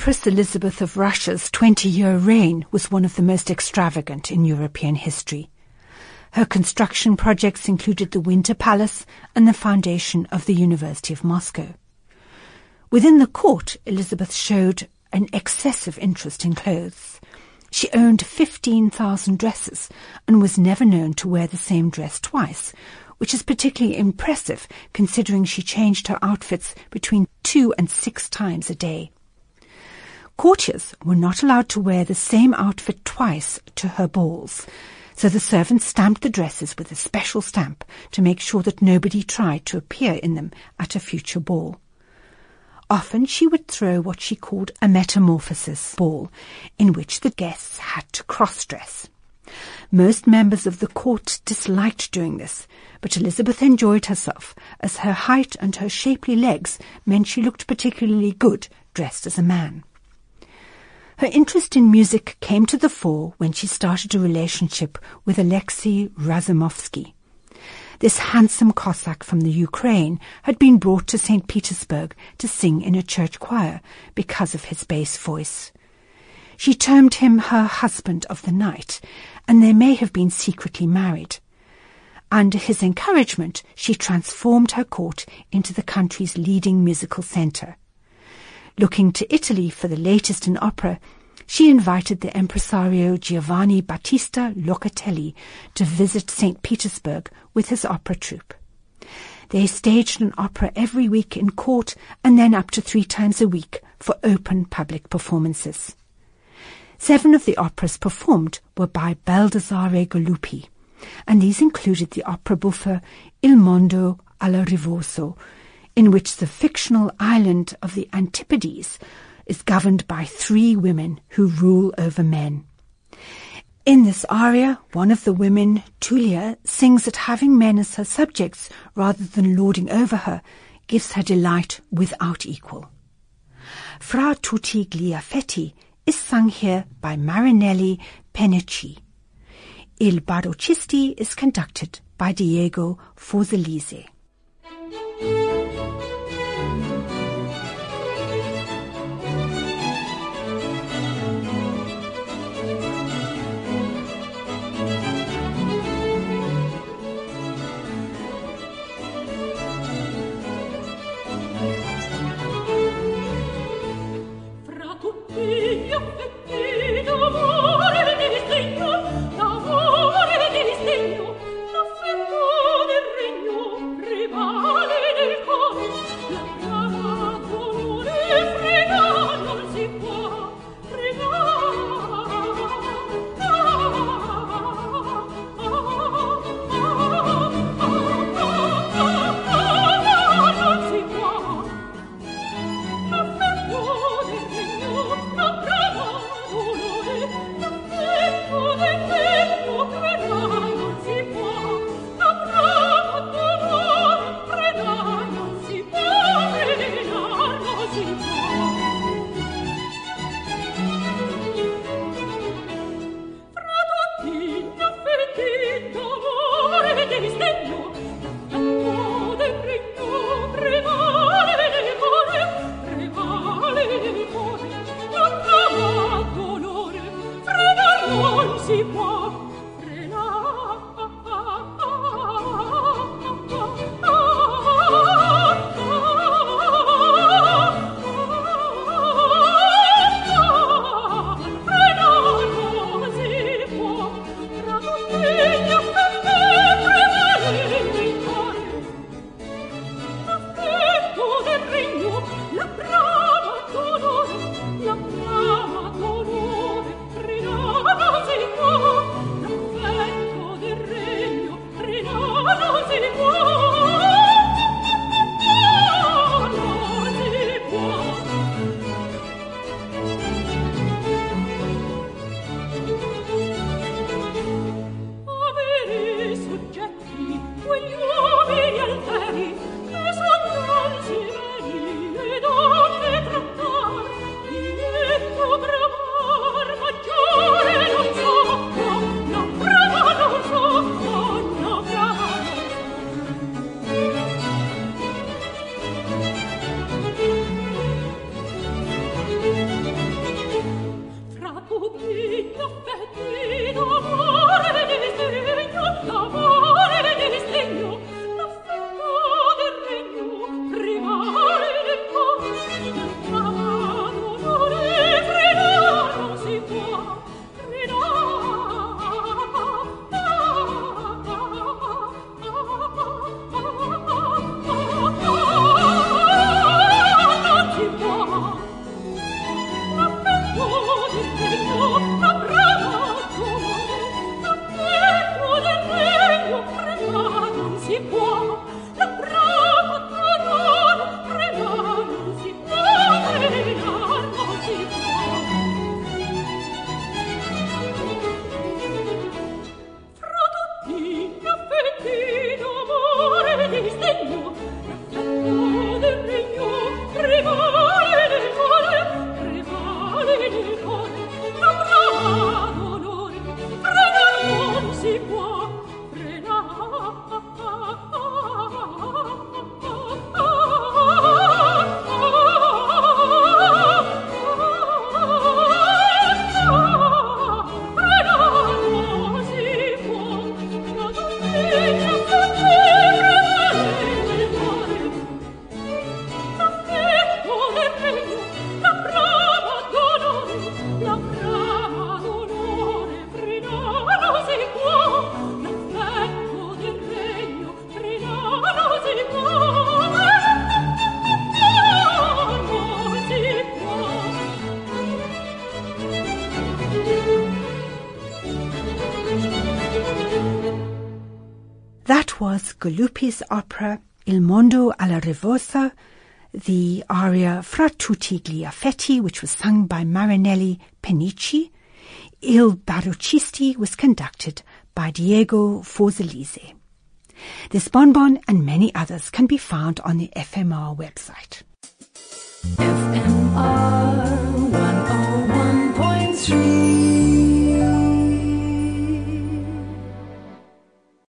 Empress Elizabeth of Russia's 20-year reign was one of the most extravagant in European history. Her construction projects included the Winter Palace and the foundation of the University of Moscow. Within the court, Elizabeth showed an excessive interest in clothes. She owned 15,000 dresses and was never known to wear the same dress twice, which is particularly impressive considering she changed her outfits between 2 and 6 times a day. Courtiers were not allowed to wear the same outfit twice to her balls, so the servants stamped the dresses with a special stamp to make sure that nobody tried to appear in them at a future ball. Often she would throw what she called a metamorphosis ball, in which the guests had to cross-dress. Most members of the court disliked doing this, but Elizabeth enjoyed herself, as her height and her shapely legs meant she looked particularly good dressed as a man. Her interest in music came to the fore when she started a relationship with Alexei Razumovsky. This handsome Cossack from the Ukraine had been brought to St. Petersburg to sing in a church choir because of his bass voice. She termed him her husband of the night, and they may have been secretly married. Under his encouragement, she transformed her court into the country's leading musical centre. Looking to Italy for the latest in opera, she invited the impresario Giovanni Battista Locatelli to visit St. Petersburg with his opera troupe. They staged an opera every week in court and then up to 3 times a week for open public performances. 7 of the operas performed were by Baldassare Galuppi, and these included the opera buffa Il Mondo alla Rivoso, in which the fictional island of the Antipodes is governed by 3 women who rule over men. In this aria, one of the women, Tulia, sings that having men as her subjects rather than lording over her gives her delight without equal. Fra tutti gli affetti is sung here by Marinelli Pennacchi. Il Barocchisti is conducted by Diego Forzalise. That was Galuppi's opera Il Mondo alla Rivosa, the aria Fra tutti gli affetti, which was sung by Marinelli Penici. Il Barocchisti was conducted by Diego Forzalise. This bonbon and many others can be found on the FMR website.